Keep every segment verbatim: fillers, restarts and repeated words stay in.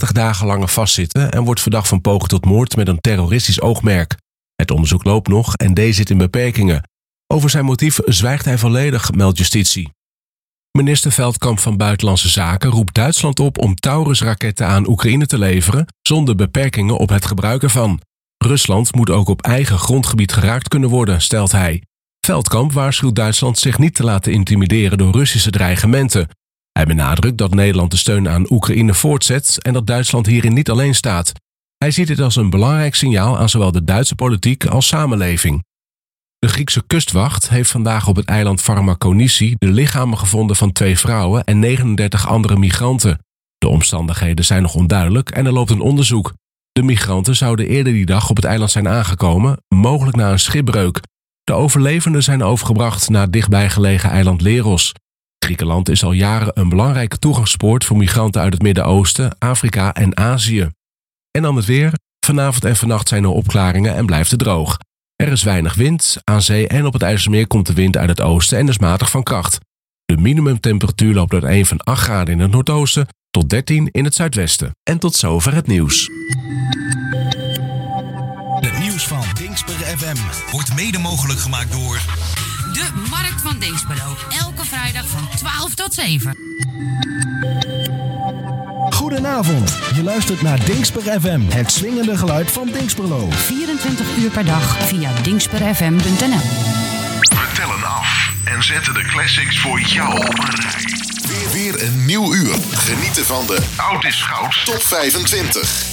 negentig dagen langer vastzitten en wordt verdacht van poging tot moord met een terroristisch oogmerk. Het onderzoek loopt nog en D zit in beperkingen. Over zijn motief zwijgt hij volledig, meldt justitie. Minister Veldkamp van Buitenlandse Zaken roept Duitsland op om Taurus-raketten aan Oekraïne te leveren zonder beperkingen op het gebruik ervan. Rusland moet ook op eigen grondgebied geraakt kunnen worden, stelt hij. Veldkamp waarschuwt Duitsland zich niet te laten intimideren door Russische dreigementen. Hij benadrukt dat Nederland de steun aan Oekraïne voortzet en dat Duitsland hierin niet alleen staat. Hij ziet dit als een belangrijk signaal aan zowel de Duitse politiek als samenleving. De Griekse kustwacht heeft vandaag op het eiland Farmakonisi de lichamen gevonden van twee vrouwen en negenendertig andere migranten. De omstandigheden zijn nog onduidelijk en er loopt een onderzoek. De migranten zouden eerder die dag op het eiland zijn aangekomen, mogelijk na een schipbreuk. De overlevenden zijn overgebracht naar het dichtbijgelegen eiland Leros. Griekenland is al jaren een belangrijke toegangspoort voor migranten uit het Midden-Oosten, Afrika en Azië. En dan het weer. Vanavond en vannacht zijn er opklaringen en blijft het droog. Er is weinig wind. Aan zee en op het IJsselmeer komt de wind uit het oosten en is matig van kracht. De minimumtemperatuur loopt uiteen van acht graden in het noordoosten tot dertien in het zuidwesten. En tot zover het nieuws. Het nieuws van Dingsper F M wordt mede mogelijk gemaakt door de Markt van Dinxperlo. Elke vrijdag van twaalf tot zeven. Goedenavond, je luistert naar Dingsper F M, het swingende geluid van Dinxperlo. vierentwintig uur per dag via dingsper f m punt n l. We tellen af en zetten de classics voor jou op een rij. Weer, weer een nieuw uur. Genieten van de Oud is Goud Top vijfentwintig.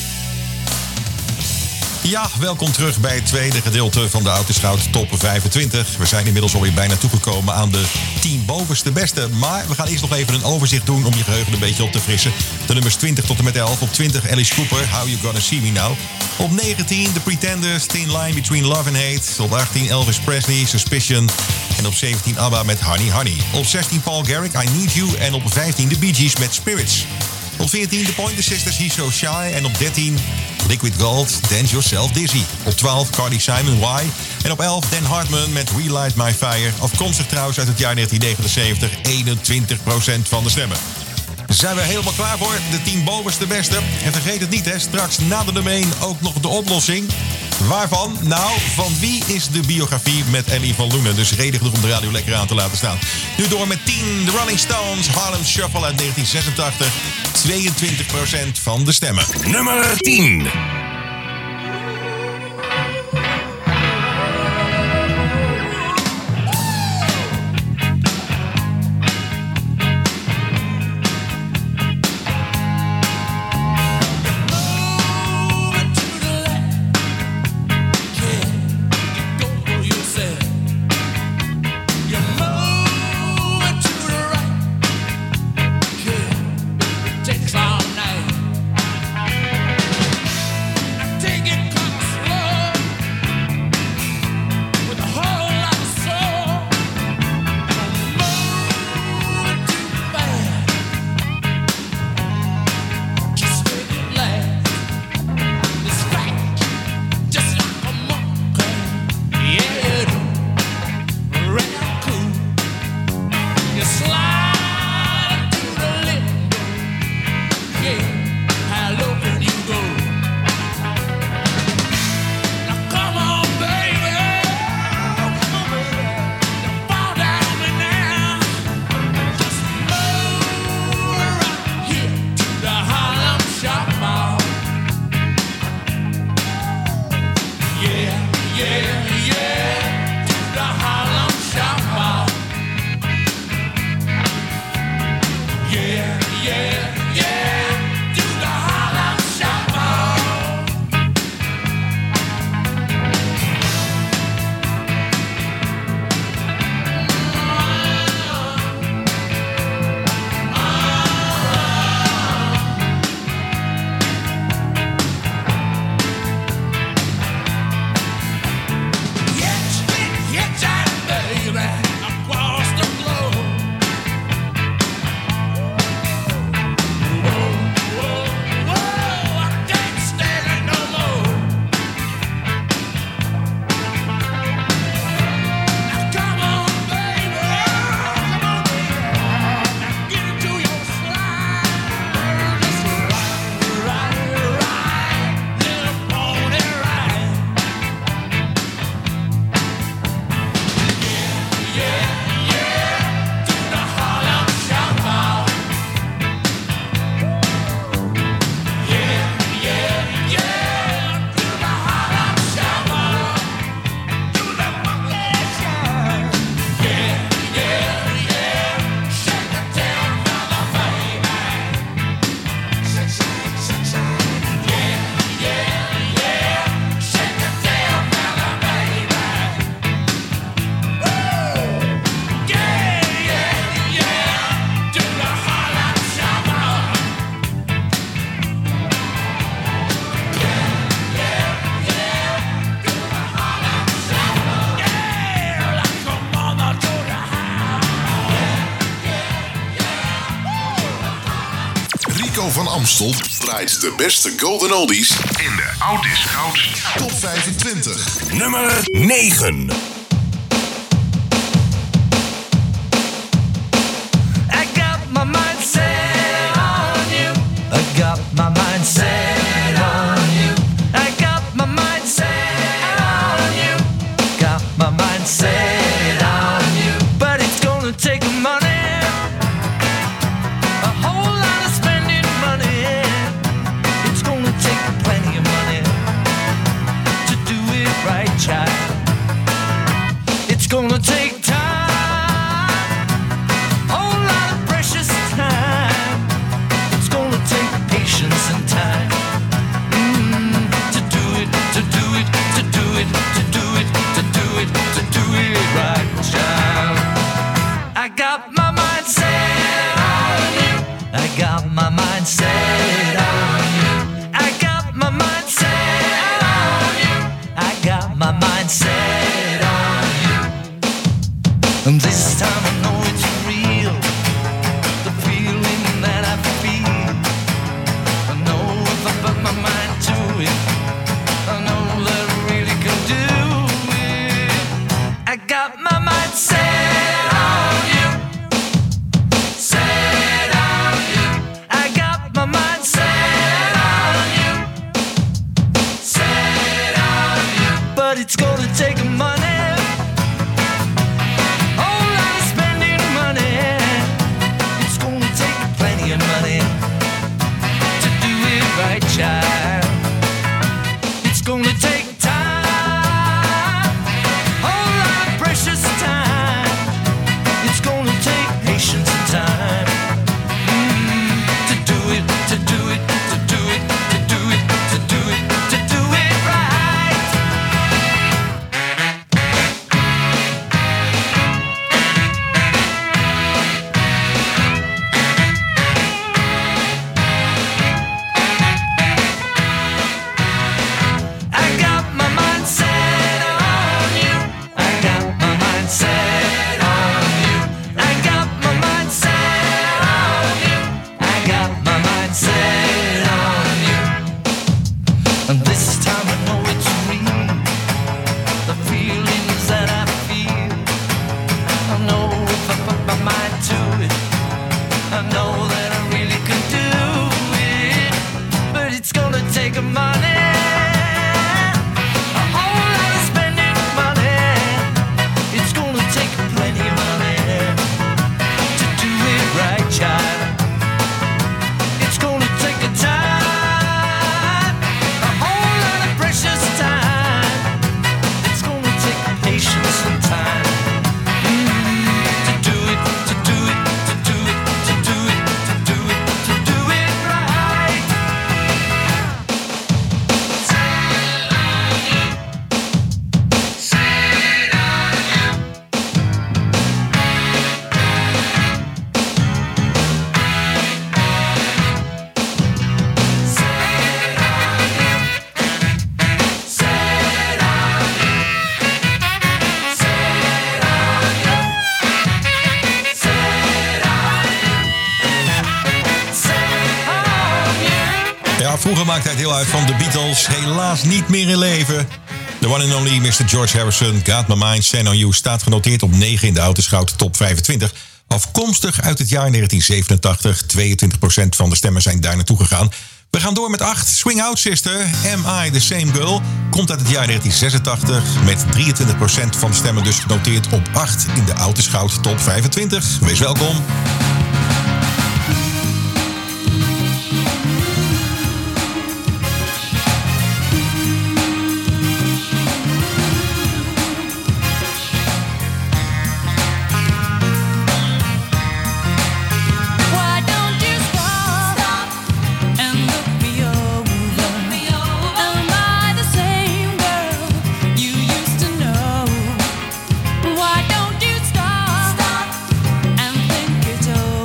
Ja, welkom terug bij het tweede gedeelte van de Oud is Goud Top vijfentwintig. We zijn inmiddels alweer bijna toegekomen aan de tien bovenste beste. Maar we gaan eerst nog even een overzicht doen om je geheugen een beetje op te frissen. De nummers twintig tot en met elf. Op twintig Alice Cooper, How You Gonna See Me Now. Op negentien The Pretenders, Thin Line Between Love and Hate. Op achttien Elvis Presley, Suspicion. En op zeventien ABBA met Honey Honey. Op zestien Paul Garrick, I Need You. En op vijftien The Bee Gees met Spirits. Op veertien The Pointer Sisters, He's So Shy. En op dertien Liquid Gold, Dance Yourself Dizzy. Op twaalf Cardi Simon, Why. En op elf Dan Hartman met Relight My Fire. Afkomstig trouwens uit het jaar negentien negenenzeventig. eenentwintig procent van de stemmen. Zijn we helemaal klaar voor de tien bovenste beste. En vergeet het niet, hè, straks na de nummer één ook nog de oplossing. Waarvan? Nou, van wie is de biografie met Ellie van Loenen? Dus reden genoeg om de radio lekker aan te laten staan. Nu door met tien, The Rolling Stones, Harlem Shuffle uit negentien zesentachtig. tweeëntwintig procent van de stemmen. Nummer tien. Rico van Amstel draait de beste golden oldies in de Oud is Goud Top vijfentwintig. Nummer negen. I got my mind set on you. I got my mind set on you. I got my mind set on you. Got my mind set on you. But it's gonna take money. A whole lot of spending money. It's gonna take plenty of money to do it right, child. It's gonna take time. And time mm, to do it, to do it, to do it, to do it, to do it, to do it right, child. I got my mind set on you. I got my mind set on you. I got my mind set on you. I got my mind set on you. And this time I know it's real. The feeling that I feel. Put my mind to it. I know that I really can do it. I got my mind set on you. Set on you. I got my mind set on you. Set on you. But it's gonna take money. Whole lot of spending money. It's gonna take plenty of money. Right, child. It's gonna take time, whole lot of precious time. It's gonna take patience and time mm, to do it, to do it, to do it, to do it, to do it, to do it right. Vroeger maakte hij deel uit van de Beatles, helaas niet meer in leven. The one and only mister George Harrison, Got My Mind Set On You, staat genoteerd op negen in de Oud is Goud Top vijfentwintig. Afkomstig uit het jaar negentien zevenentachtig, tweeëntwintig procent van de stemmen zijn daar naartoe gegaan. We gaan door met acht. Swing Out Sister, Am I The Same Girl, komt uit het jaar negentien zesentachtig. Met drieëntwintig procent van de stemmen dus genoteerd op acht in de Oud is Goud Top vijfentwintig. Wees welkom. Why don't you stop and think it over?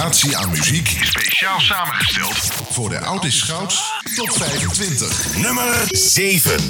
variatie aan muziek speciaal samengesteld voor de Oud is Goud Top vijfentwintig. Nummer zeven.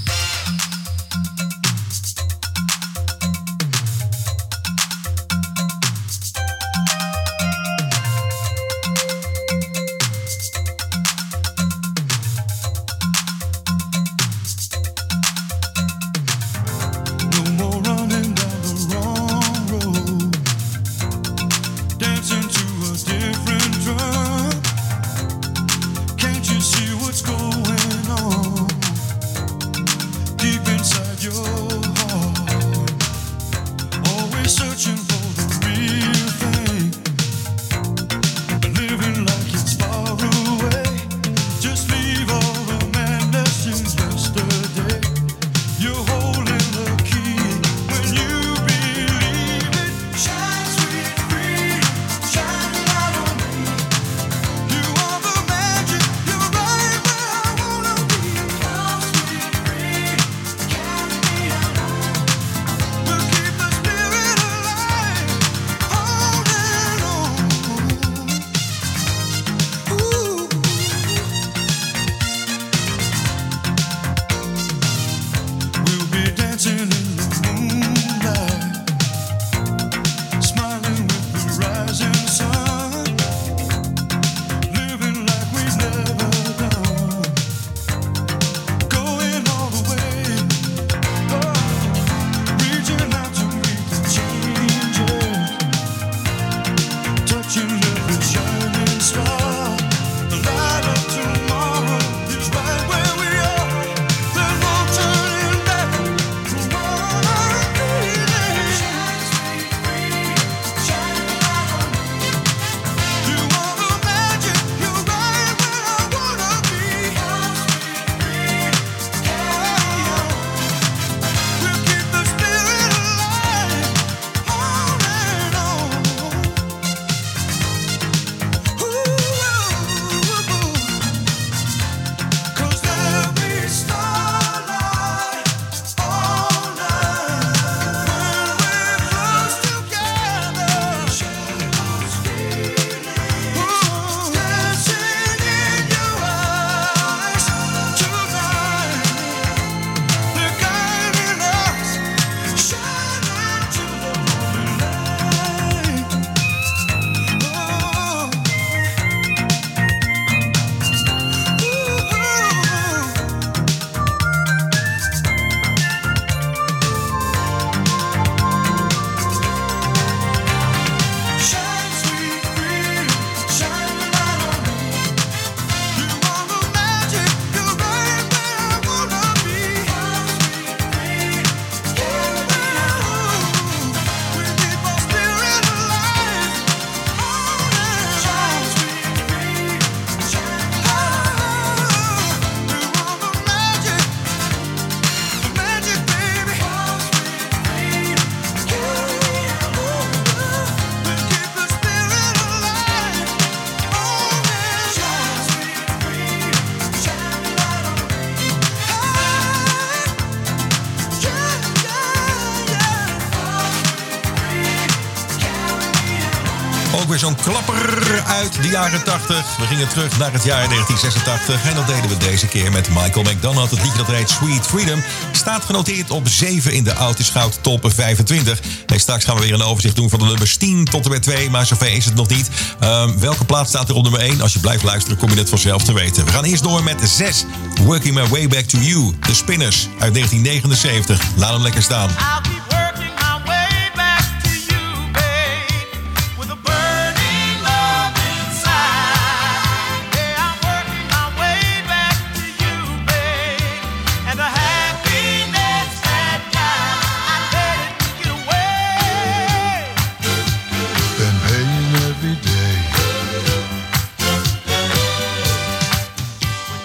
Zo'n klapper uit de jaren tachtig. We gingen terug naar het jaar negentien zesentachtig. En dat deden we deze keer met Michael McDonald. Het liedje dat heet Sweet Freedom staat genoteerd op zeven in de Oud is Goud Top vijfentwintig. En straks gaan we weer een overzicht doen van de nummers tien tot en met twee. Maar zover is het nog niet. Um, welke plaats staat er op nummer één? Als je blijft luisteren kom je het vanzelf te weten. We gaan eerst door met zes. Working My Way Back to You. The Spinners uit negentien negenenzeventig. Laat hem lekker staan.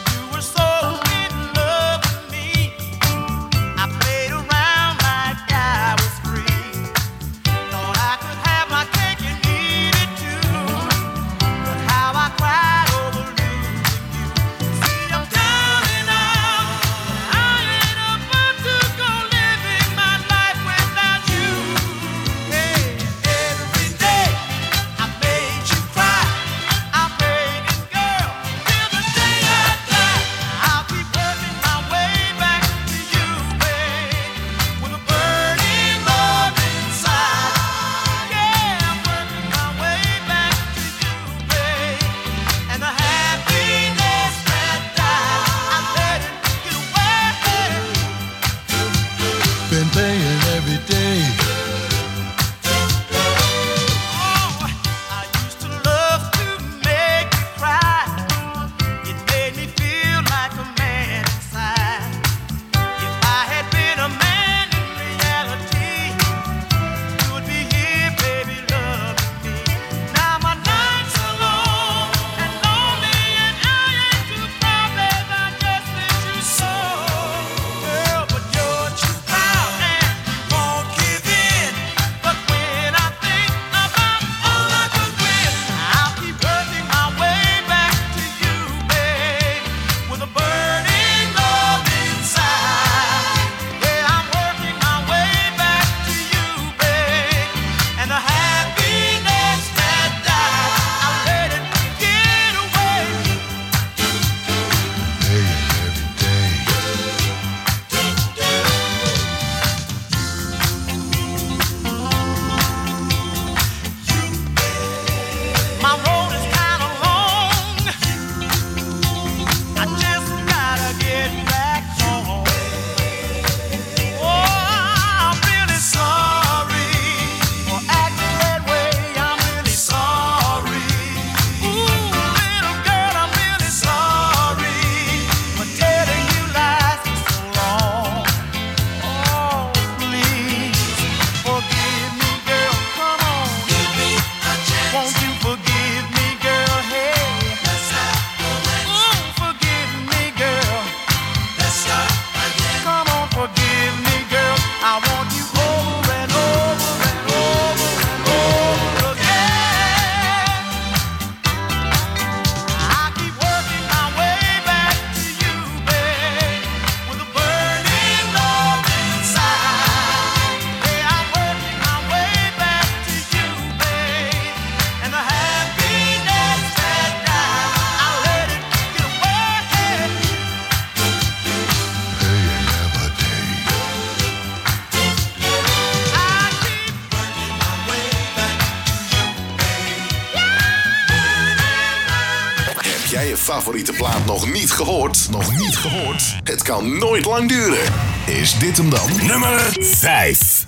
I played around like I favoriete plaat nog niet gehoord? Nog niet gehoord? Het kan nooit lang duren. Is dit hem dan? Nummer vijf.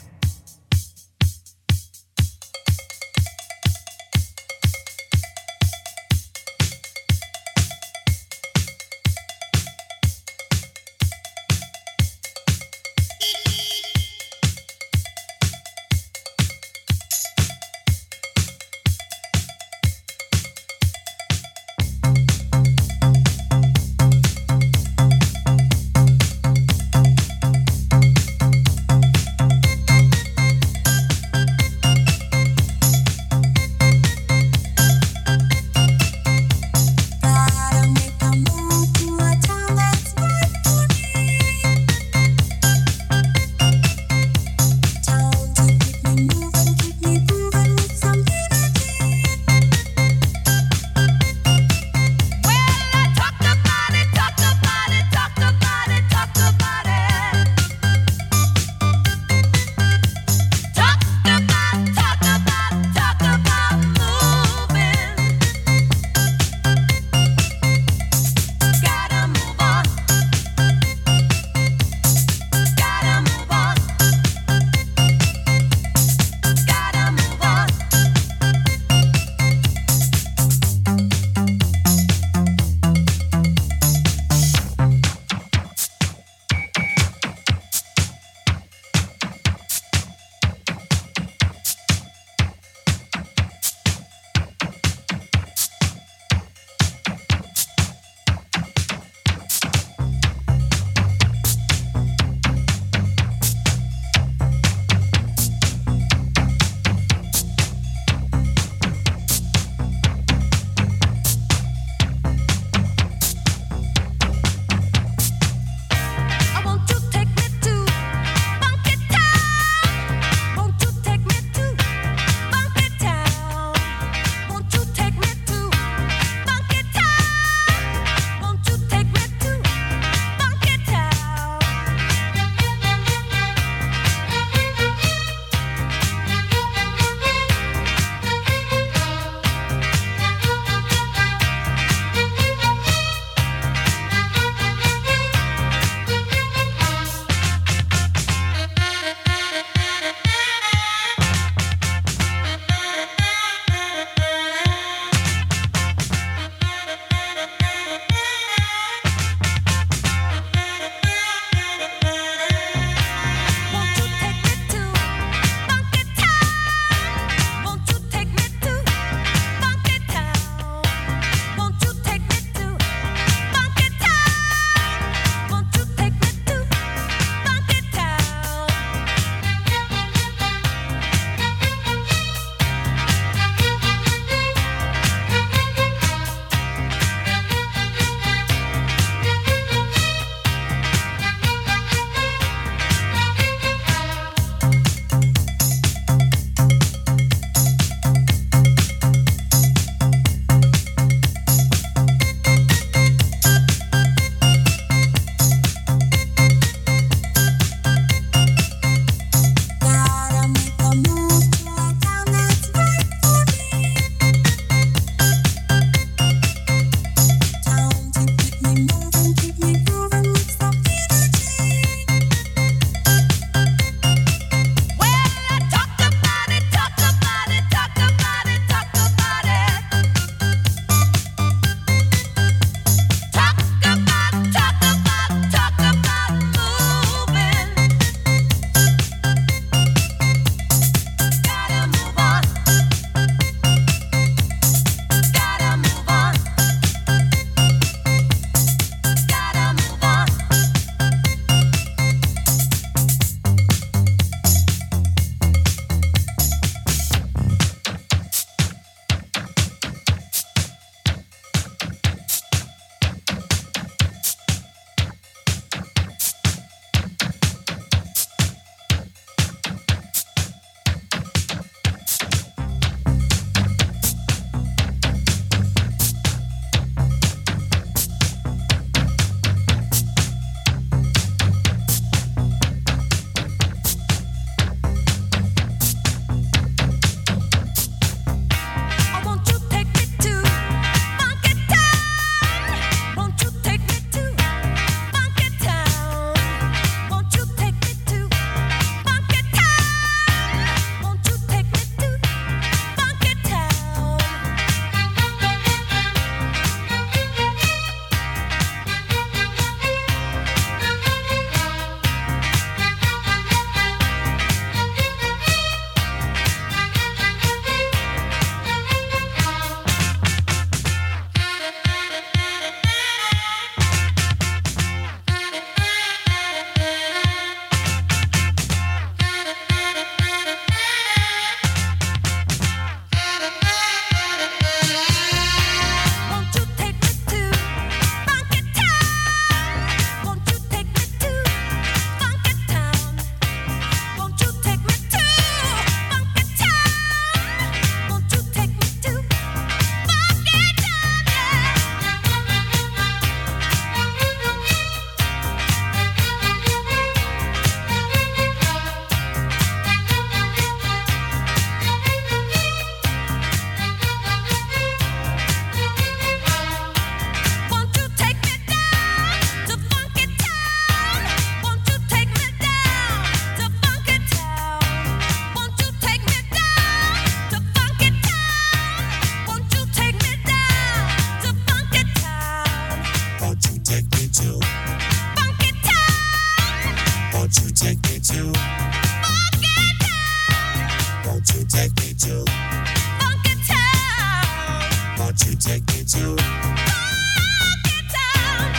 Won't you take me to Funky Town? Won't you take me to Funky Town? Won't you take me to Funky Town?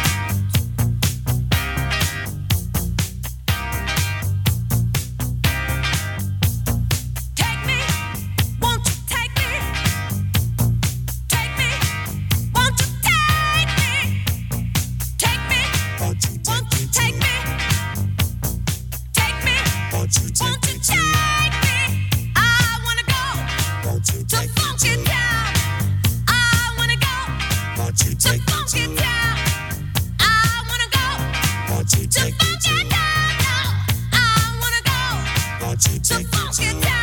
Take me, won't you take me? Take me, won't you take me? Take me, won't you take me? Take me, won't you take me? Take me? I wanna go to Funky Town. I wanna go to Funky Town. I wanna go to Funky Town. I wanna go to Funky Town.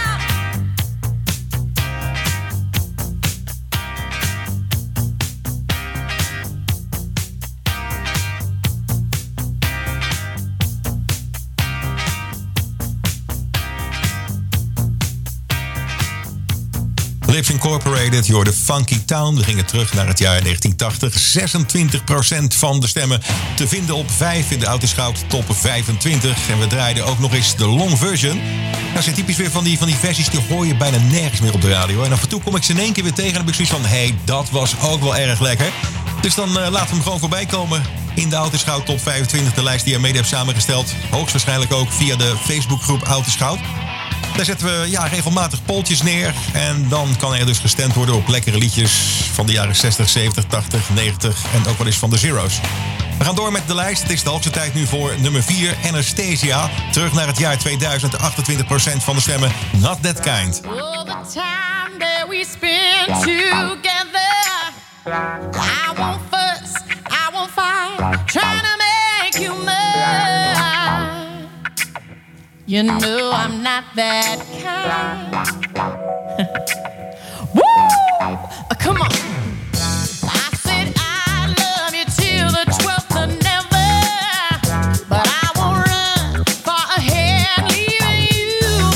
Lips Incorporated, je hoorde Funky Town. We gingen terug naar het jaar negentien tachtig. zesentwintig procent van de stemmen te vinden op vijf in de Autoscout Top vijfentwintig. En we draaiden ook nog eens de long version. Dat zijn typisch weer van die, van die versies die hoor je bijna nergens meer op de radio. En af en toe kom ik ze in één keer weer tegen en heb ik zoiets van... hé, hey, dat was ook wel erg lekker. Dus dan uh, laten we hem gewoon voorbij komen in de Autoscout Top vijfentwintig. De lijst die je mede hebt samengesteld. Hoogstwaarschijnlijk ook via de Facebookgroep Autoscout. Daar zetten we ja, regelmatig poltjes neer. En dan kan er dus gestemd worden op lekkere liedjes van de jaren zestig, zeventig, tachtig, negentig en ook wel eens van de Zero's. We gaan door met de lijst. Het is de hoogste tijd nu voor nummer vier, Anastasia. Terug naar het jaar tweeduizend, achtentwintig procent van de stemmen. Not That Kind. All the time that we spend together, I won't fuss, I won't fight, trying to make you mine. You know I'm not that kind. Woo! Uh, come on. I said I love you till the twelfth of never, but I won't run far ahead, leaving you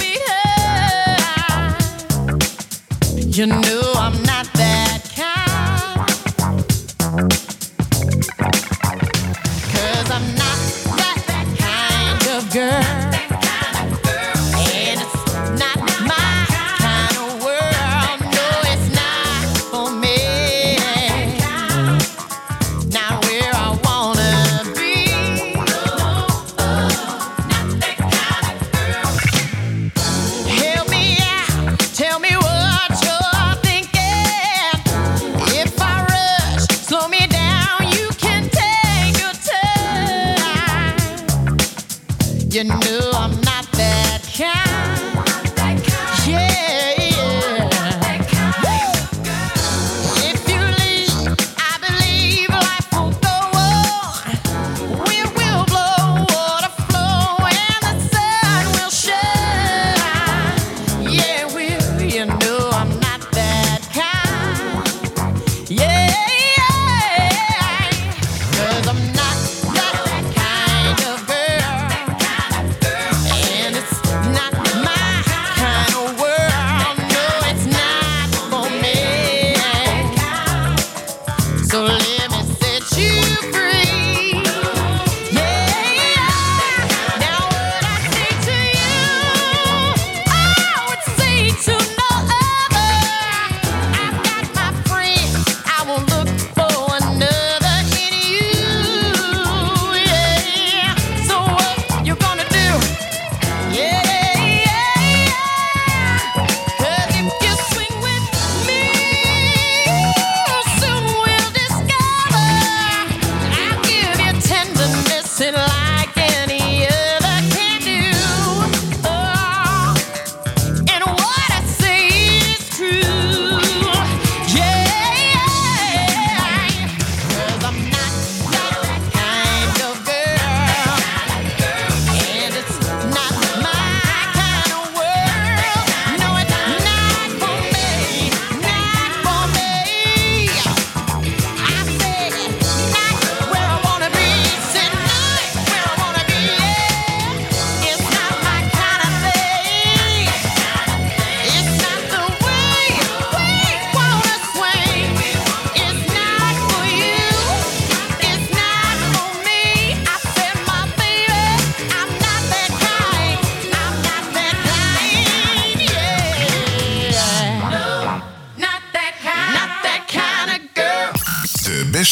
behind. You know I'm not that kind, 'cause I'm not that, that kind of girl. You know I'm not that kind. Yeah, yeah. If you leave, I believe life will go on. Wind will blow, water flow, and the sun will shine. Yeah, will you know I'm not that kind? Yeah, yeah. 'Cause I'm not that kind of girl. And it's not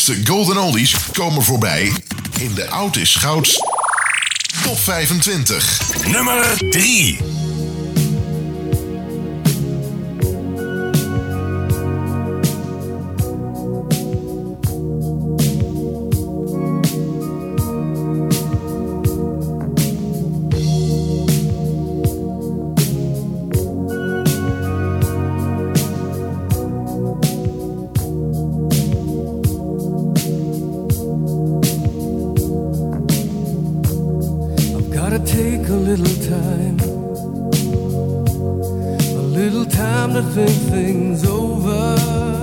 mooiste golden oldies komen voorbij in de Oud is Goud Top vijfentwintig. Nummer drie. Take a little time, a little time to think things over.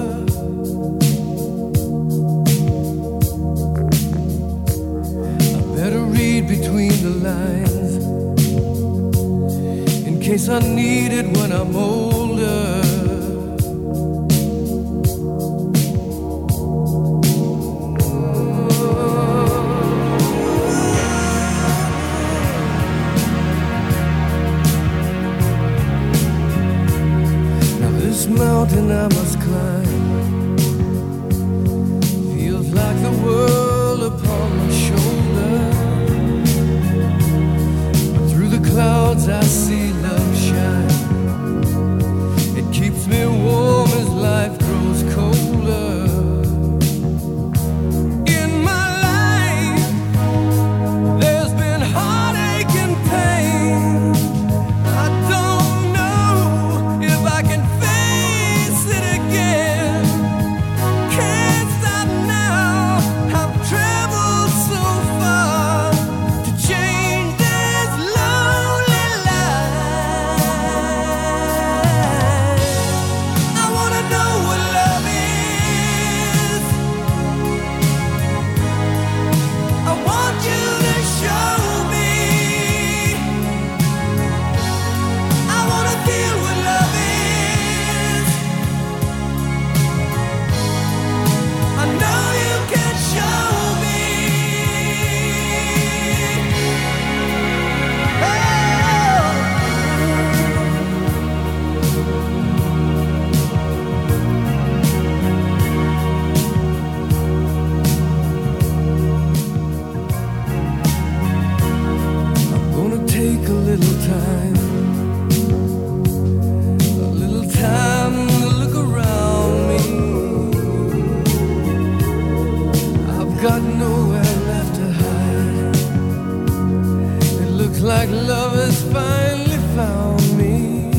I better read between the lines in case I need it when I'm older. Mountain I must climb feels like the world upon my shoulder. Through the clouds I see love shine. It keeps me warm as life grows colder. In my life there's been heartache and pain. I don't know if I can like love has finally found me.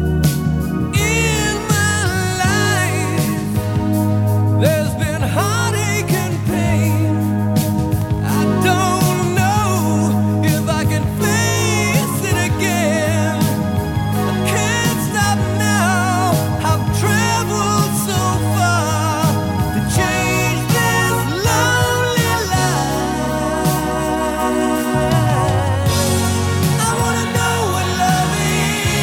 In my life there's been heartache and pain. I don't know if I can face it again. I can't stop now. I've traveled so far to change this lonely life. I wanna know what love is.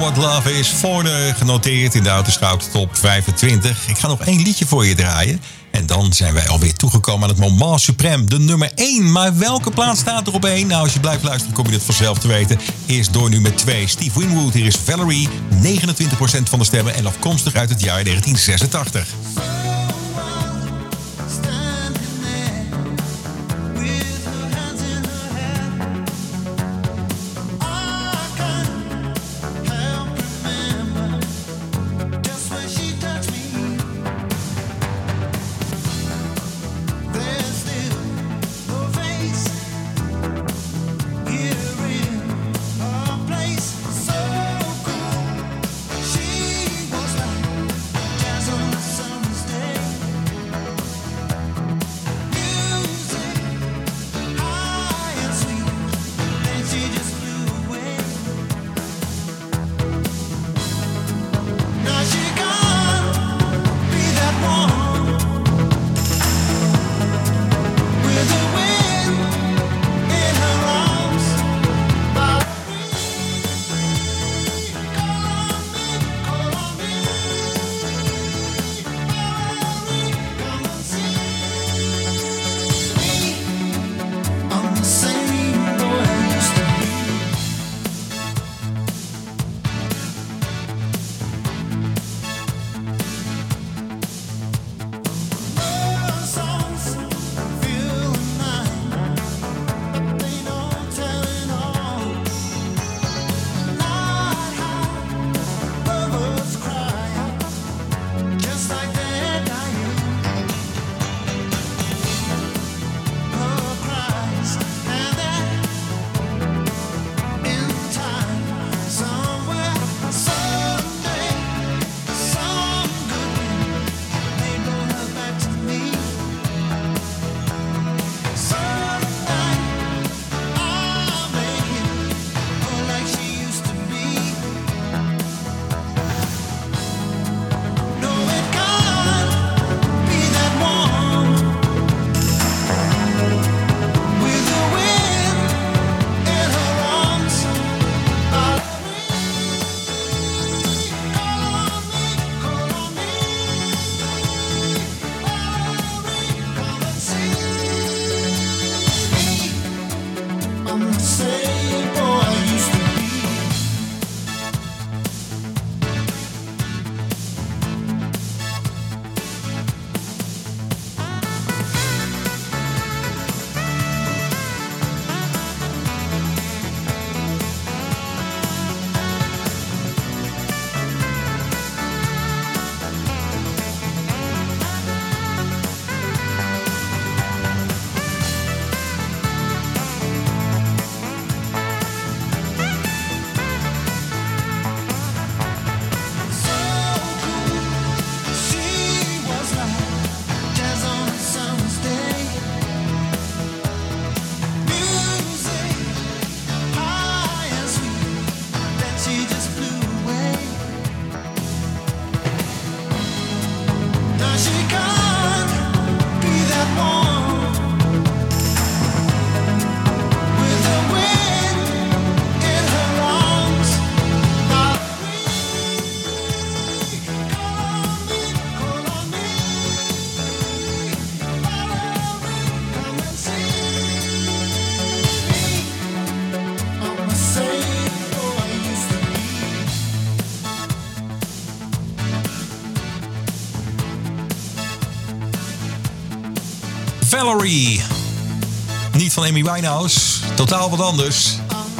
What Love Is voor de genoteerd in de Autoscout Top vijfentwintig. Ik ga nog één liedje voor je draaien. En dan zijn wij alweer toegekomen aan het moment suprême, de nummer één. Maar welke plaats staat er op één? Nou, als je blijft luisteren kom je dit vanzelf te weten. Eerst door nummer twee, Steve Winwood. Hier is Valerie, negenentwintig procent van de stemmen en afkomstig uit het jaar negentien zesentachtig. Valerie. Niet van Amy Winehouse. Totaal wat anders.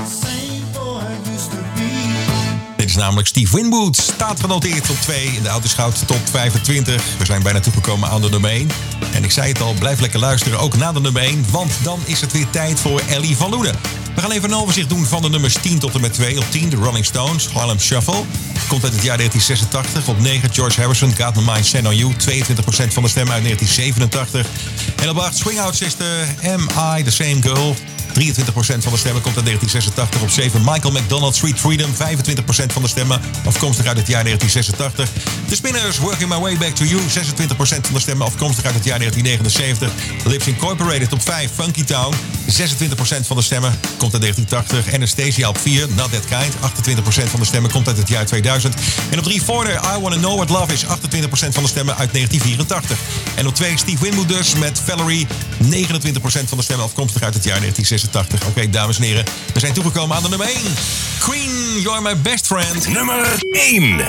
Dit is namelijk Steve Winwood. Staat genoteerd op twee in de Autoscout Top vijfentwintig. We zijn bijna toegekomen aan de nummer één. En ik zei het al, blijf lekker luisteren, ook na de nummer één. Want dan is het weer tijd voor Ellie van Loenen. We gaan even een overzicht doen van de nummers tien tot en met twee. Op tien de Rolling Stones, Harlem Shuffle. Komt uit het jaar negentien zesentachtig. Op negen George Harrison, Got My Mind Set On You. tweeëntwintig procent van de stemmen uit negentien zevenentachtig. En op acht Swing Out Sister, Am I The Same Girl. drieëntwintig procent van de stemmen komt uit negentien zesentachtig. Op zeven Michael McDonald, Sweet Freedom. vijfentwintig procent van de stemmen afkomstig uit het jaar negentien zesentachtig. The Spinners, Working My Way Back to You. zesentwintig procent van de stemmen afkomstig uit het jaar negentien negenenzeventig. Lips Incorporated op vijf, Funky Town. zesentwintig procent van de stemmen komt uit negentien tachtig. Anastasia op vier, Not That Kind. achtentwintig procent van de stemmen komt uit het jaar tweeduizend. En op drie Forder, I Wanna Know What Love Is. achtentwintig procent van de stemmen uit negentien vierentachtig. En op twee Steve Winwood dus met Valerie. negenentwintig procent van de stemmen afkomstig uit het jaar negentien zesentachtig. Oké, okay, dames en heren, we zijn toegekomen aan de nummer één. Queen, You're My Best Friend. Nummer één.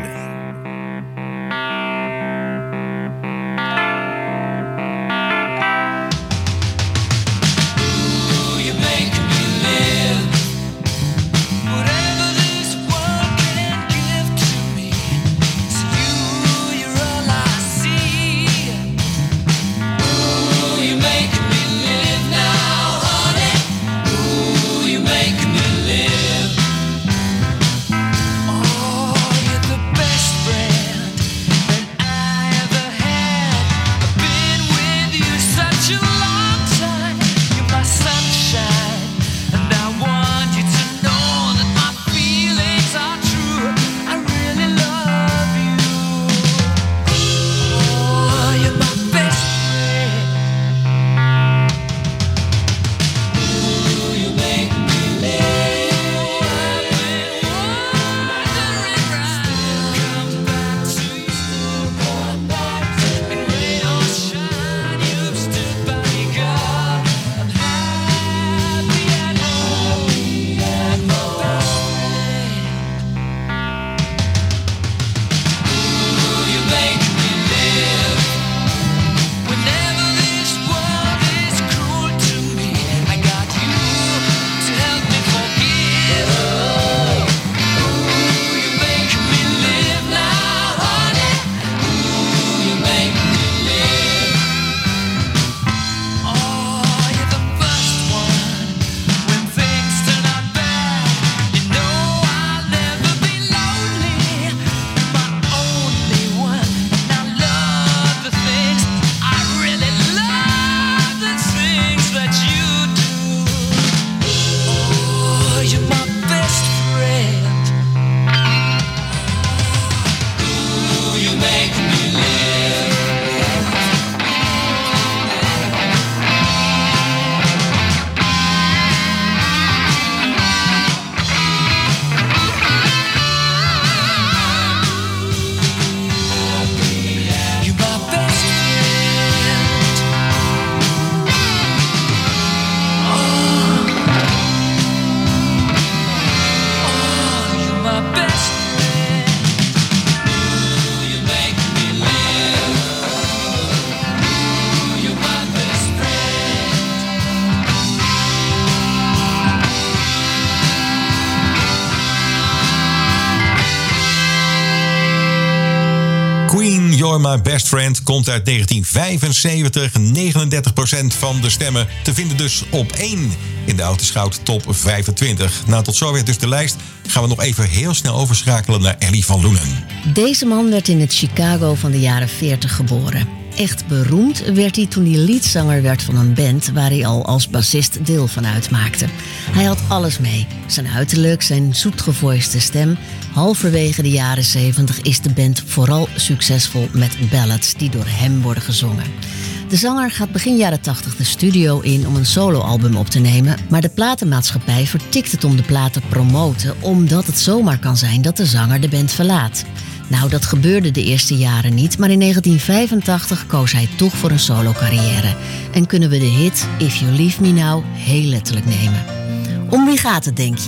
You're My Best Friend komt uit negentien vijfenzeventig. negenendertig procent van de stemmen te vinden dus op één in de Autoscout Top vijfentwintig. Nou, tot zover dus de lijst. Gaan we nog even heel snel overschakelen naar Ellie van Loenen. Deze man werd in het Chicago van de jaren veertig geboren. Echt beroemd werd hij toen hij leadzanger werd van een band waar hij al als bassist deel van uitmaakte. Hij had alles mee. Zijn uiterlijk, zijn zoetgevoiste stem. Halverwege de jaren zeventig is de band vooral succesvol met ballads die door hem worden gezongen. De zanger gaat begin jaren tachtig de studio in om een soloalbum op te nemen, maar de platenmaatschappij vertikt het om de plaat te promoten, omdat het zomaar kan zijn dat de zanger de band verlaat. Nou, dat gebeurde de eerste jaren niet, maar in negentien vijfentachtig koos hij toch voor een solo-carrière. En kunnen we de hit If You Leave Me Now heel letterlijk nemen. Om wie gaat het, denk je?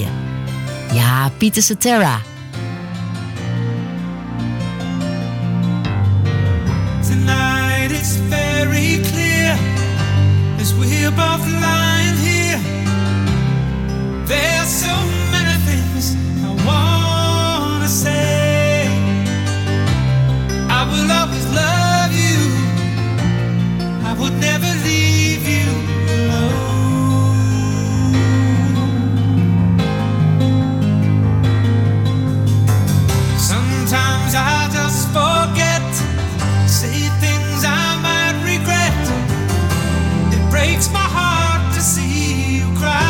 Ja, Peter Cetera. Tonight it's very clear as we're both lying here. There's so many things I wanna say. I will always love you. I would never leave you alone. Sometimes I just forget, say things I might regret. It breaks my heart to see you cry.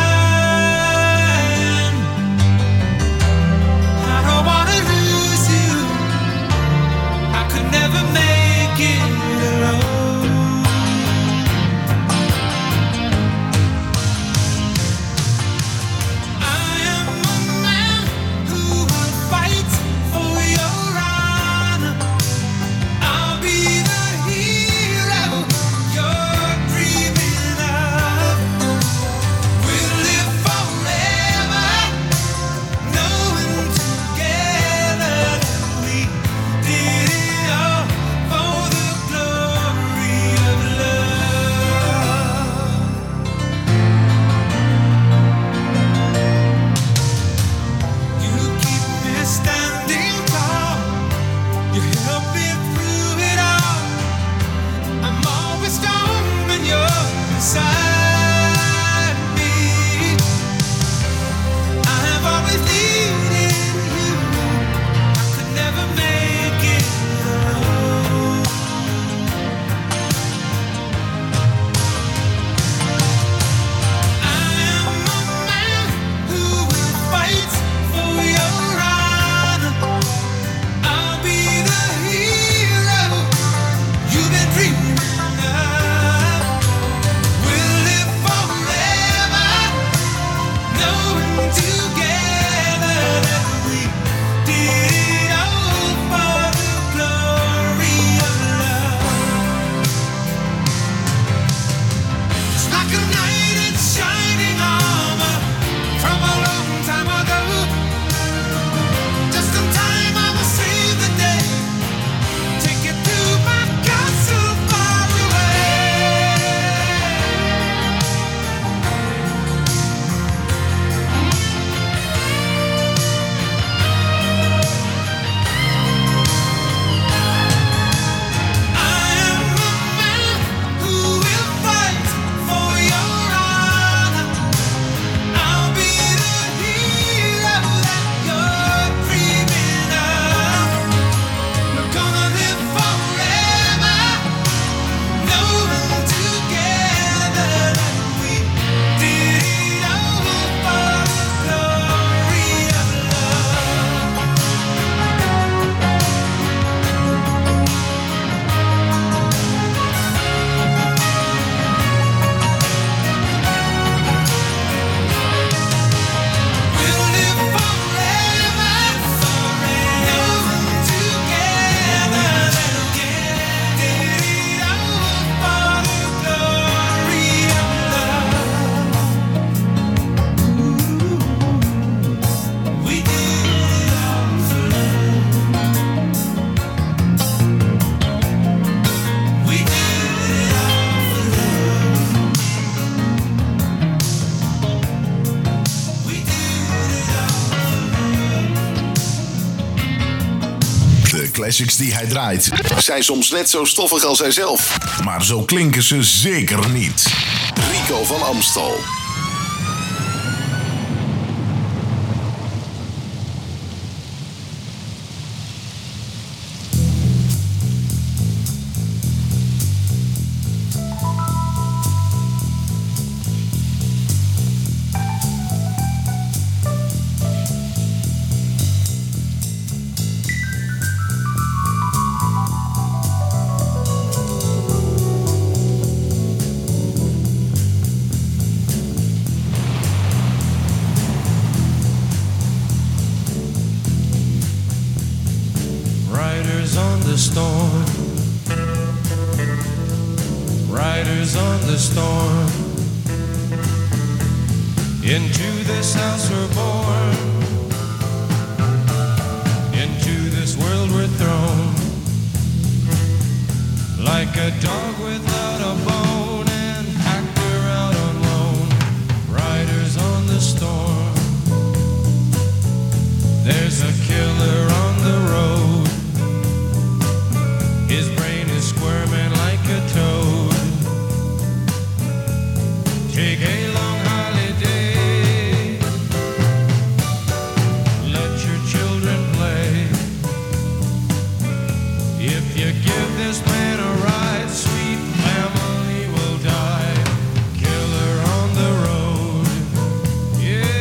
De classics die hij draait zijn soms net zo stoffig als hij zelf. Maar zo klinken ze zeker niet. Rico van Amstel. Storm. Riders on the storm. Into this house we're born. Into this world we're thrown. Like a dog without a bone and packed her out on loan. Riders on the storm. There's a killer on the road. His brain is squirming like a toad. Take a long holiday. Let your children play. If you give this man a ride, sweet family will die. Killer on the road. Yeah.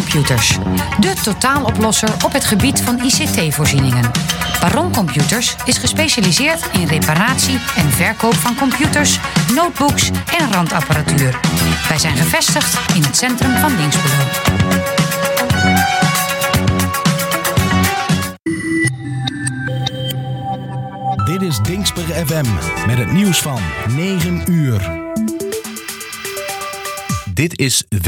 Computers, de totaaloplosser op het gebied van I C T-voorzieningen. Baron Computers is gespecialiseerd in reparatie en verkoop van computers, notebooks en randapparatuur. Wij zijn gevestigd in het centrum van Dinxperlo. Dit is Dinxper F M met het nieuws van negen uur. Dit is